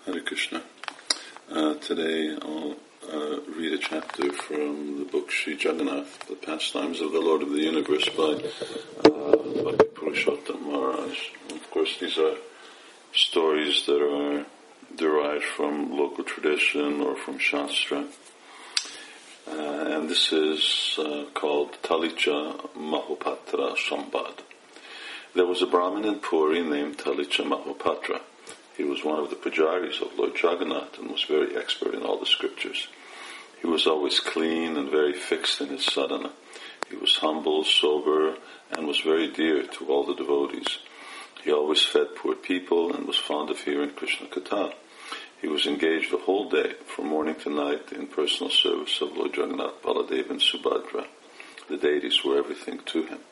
Hare Krishna. Today I'll read a chapter from the book Sri Jagannath, The Pastimes of the Lord of the Universe by Bhakti Purushottam Maharaj. Of course, these are stories that are derived from local tradition or from Shastra. And this is called Talicha Mahopatra Sambad. There was a Brahmin in Puri named Talicha Mahopatra. He was one of the pujaris of Lord Jagannath and was very expert in all the scriptures. He was always clean and very fixed in his sadhana. He was humble, sober, and was very dear to all the devotees. He always fed poor people and was fond of hearing Krishna Katha. He was engaged the whole day, from morning to night, in personal service of Lord Jagannath, Baladev, and Subhadra. The deities were everything to him.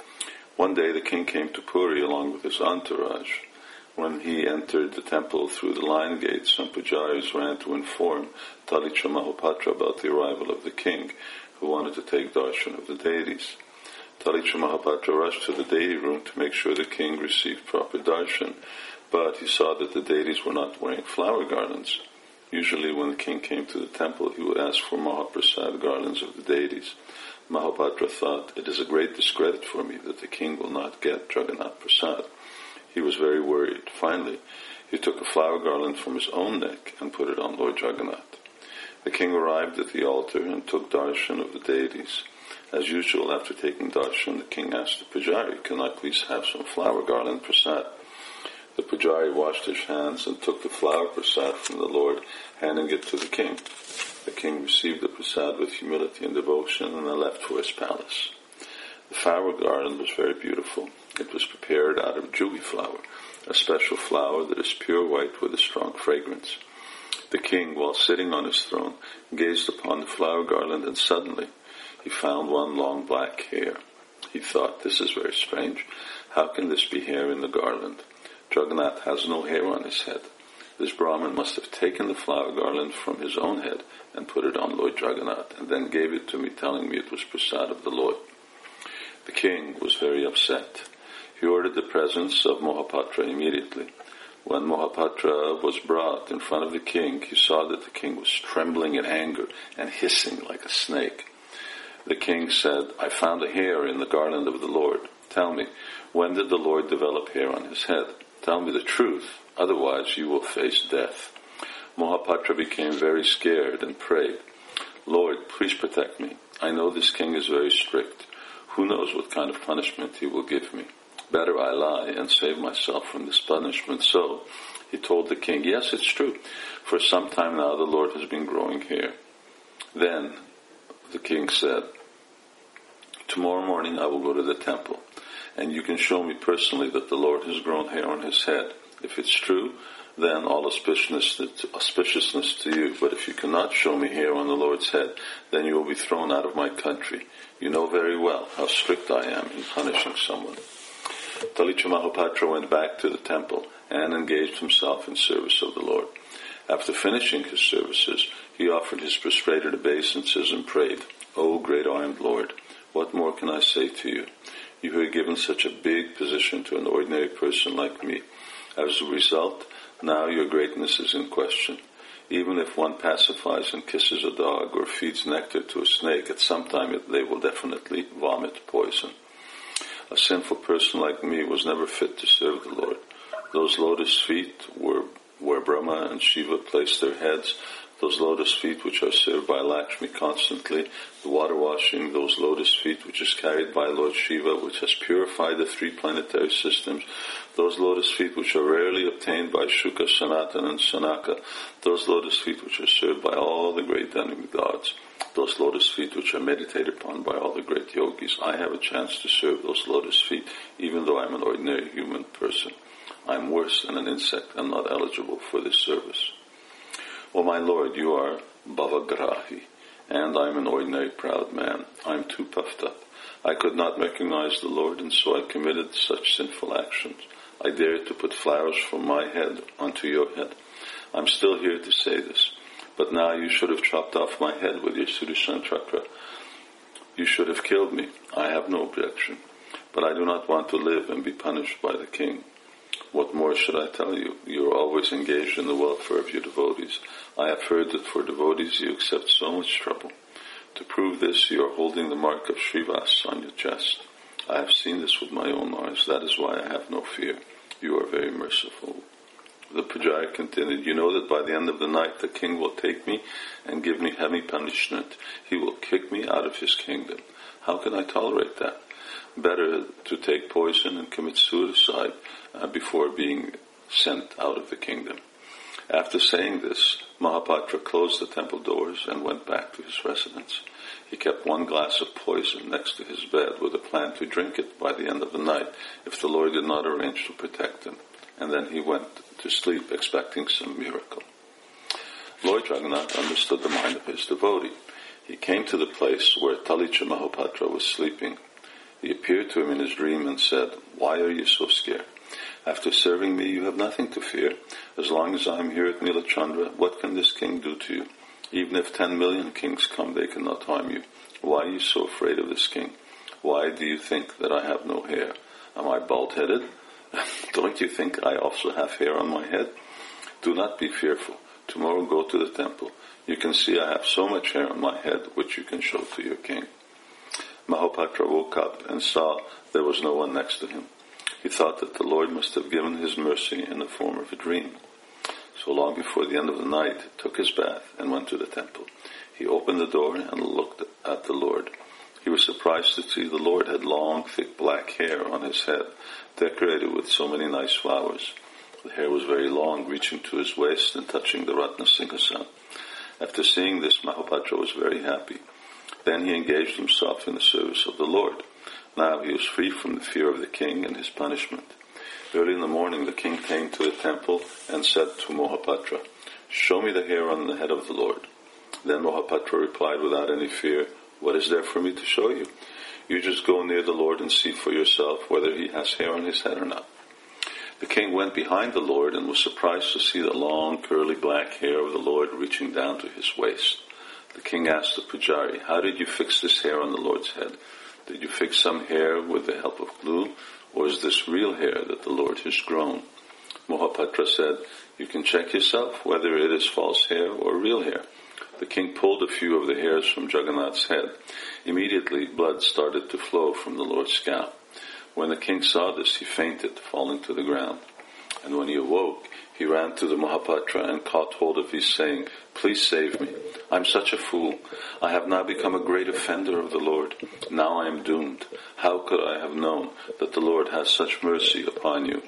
One day the king came to Puri along with his entourage. When he entered the temple through the lion gate, some pujaris ran to inform Talicha Mahopatra about the arrival of the king, who wanted to take darshan of the deities. Talicha Mahopatra rushed to the deity room to make sure the king received proper darshan, but he saw that the deities were not wearing flower garlands. Usually when the king came to the temple, he would ask for Mahaprasad garlands of the deities. Mahopatra thought, "It is a great discredit for me that the king will not get Jagannath Prasad." He was very worried. Finally, he took a flower garland from his own neck and put it on Lord Jagannath. The king arrived at the altar and took darshan of the deities. As usual, after taking darshan, the king asked the pujari, "Can I please have some flower garland prasad?" The pujari washed his hands and took the flower prasad from the Lord, handing it to the king. The king received the prasad with humility and devotion and then left for his palace. The flower garland was very beautiful. It was prepared out of juhi flower, a special flower that is pure white with a strong fragrance. The king, while sitting on his throne, gazed upon the flower garland, and suddenly he found one long black hair. He thought, "This is very strange. How can this be hair in the garland? Jagannath has no hair on his head. This Brahmin must have taken the flower garland from his own head and put it on Lord Jagannath, and then gave it to me, telling me it was prasad of the Lord." The king was very upset. He ordered the presence of Mahopatra immediately. When Mahopatra was brought in front of the king, he saw that the king was trembling in anger and hissing like a snake. The king said, "I found a hair in the garland of the Lord. Tell me, when did the Lord develop hair on his head? Tell me the truth, otherwise you will face death." Mahopatra became very scared and prayed, "Lord, please protect me. I know this king is very strict. Who knows what kind of punishment he will give me? Better I lie and save myself from this punishment." So he told the king, "Yes, it's true. For some time now the Lord has been growing hair." Then the king said, "Tomorrow morning I will go to the temple, and you can show me personally that the Lord has grown hair on his head. If it's true, then all auspiciousness to you. But if you cannot show me hair on the Lord's head, then you will be thrown out of my country. You know very well how strict I am in punishing someone." Talicha Mahopatra went back to the temple and engaged himself in service of the Lord. After finishing his services, he offered his prostrated obeisances and prayed, "O great armed Lord, what more can I say to you? You have given such a big position to an ordinary person like me. As a result, now your greatness is in question. Even if one pacifies and kisses a dog or feeds nectar to a snake, at some time they will definitely vomit poison. A sinful person like me was never fit to serve the Lord. Those lotus feet where Brahma and Shiva placed their heads, those lotus feet which are served by Lakshmi constantly, the water washing, those lotus feet which is carried by Lord Shiva, which has purified the three planetary systems, those lotus feet which are rarely obtained by Shuka, Sanatana, and Sanaka, those lotus feet which are served by all the great demigods, those lotus feet which are meditated upon by all the great yogis. I have a chance to serve those lotus feet, even though I'm an ordinary human person. I'm worse than an insect. I'm not eligible for this service. O my Lord, you are Bhavagrahi, and I am an ordinary proud man. I am too puffed up. I could not recognize the Lord, and so I committed such sinful actions. I dared to put flowers from my head onto your head. I'm still here to say this, but now you should have chopped off my head with your Sudarshan Chakra. You should have killed me. I have no objection, but I do not want to live and be punished by the king. What more should I tell you? You are always engaged in the welfare of your devotees. I have heard that for devotees you accept so much trouble. To prove this, you are holding the mark of Srivas on your chest. I have seen this with my own eyes. That is why I have no fear. You are very merciful. The Pujari continued, you know that by the end of the night the king will take me and give me heavy punishment. He will kick me out of his kingdom. How can I tolerate that? Better to take poison and commit suicide before being sent out of the kingdom. After saying this, Mahapatra closed the temple doors and went back to his residence. He kept one glass of poison next to his bed with a plan to drink it by the end of the night if the Lord did not arrange to protect him. And then he went to sleep expecting some miracle. Lord Jagannath understood the mind of his devotee. He came to the place where Talicha Mahapatra was sleeping. He appeared to him in his dream and said, why are you so scared? After serving me, you have nothing to fear. As long as I am here at Nilachandra, what can this king do to you? Even if 10 million kings come, they cannot harm you. Why are you so afraid of this king? Why do you think that I have no hair? Am I bald-headed? Don't you think I also have hair on my head? Do not be fearful. Tomorrow go to the temple. You can see I have so much hair on my head which you can show to your king. Mahapatra woke up and saw there was no one next to him. He thought that the Lord must have given his mercy in the form of a dream. So long before the end of the night, took his bath and went to the temple. He opened the door and looked at the Lord. He was surprised to see the Lord had long, thick black hair on his head, decorated with so many nice flowers. The hair was very long, reaching to his waist and touching the Ratna Singhasan. After seeing this, Mahapatra was very happy. Then he engaged himself in the service of the Lord. Now he was free from the fear of the king and his punishment. Early in the morning, the king came to the temple and said to Mahapatra, show me the hair on the head of the Lord. Then Mahapatra replied without any fear, what is there for me to show you? You just go near the Lord and see for yourself whether he has hair on his head or not. The king went behind the Lord and was surprised to see the long, curly black hair of the Lord reaching down to his waist. The king asked the Pujari, how did you fix this hair on the Lord's head? Did you fix some hair with the help of glue, or is this real hair that the Lord has grown? Mahapatra said, you can check yourself whether it is false hair or real hair. The king pulled a few of the hairs from Jagannath's head. Immediately, blood started to flow from the Lord's scalp. When the king saw this, he fainted, falling to the ground. And when he awoke, he ran to the Mahapatra and caught hold of his, saying, please save me. I'm such a fool. I have now become a great offender of the Lord. Now I am doomed. How could I have known that the Lord has such mercy upon you?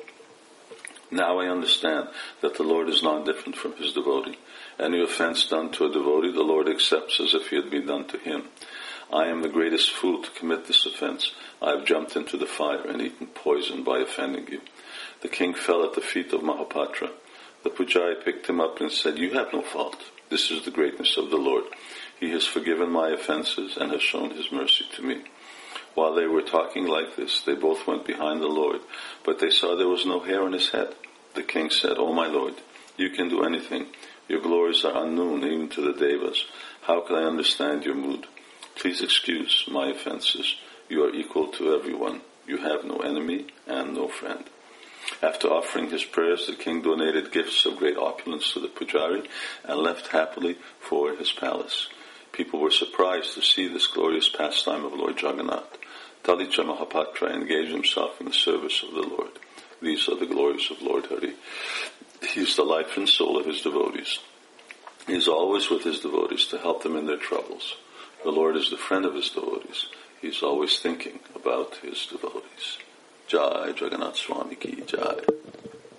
Now I understand that the Lord is not different from his devotee. Any offense done to a devotee, the Lord accepts as if he had been done to him. I am the greatest fool to commit this offense. I have jumped into the fire and eaten poison by offending you. The king fell at the feet of Mahapatra. The Pujari picked him up and said, you have no fault. This is the greatness of the Lord. He has forgiven my offenses and has shown his mercy to me. While they were talking like this, they both went behind the Lord, but they saw there was no hair on his head. The king said, O my Lord, you can do anything. Your glories are unknown even to the Devas. How can I understand your mood? Please excuse my offenses. You are equal to everyone. You have no enemy and no friend. After offering his prayers, the king donated gifts of great opulence to the Pujari and left happily for his palace. People were surprised to see this glorious pastime of Lord Jagannath. Talicha Mahapatra engaged himself in the service of the Lord. These are the glories of Lord Hari. He is the life and soul of his devotees. He is always with his devotees to help them in their troubles. The Lord is the friend of his devotees. He is always thinking about his devotees. Jai Jagannath Swami Ki Jai.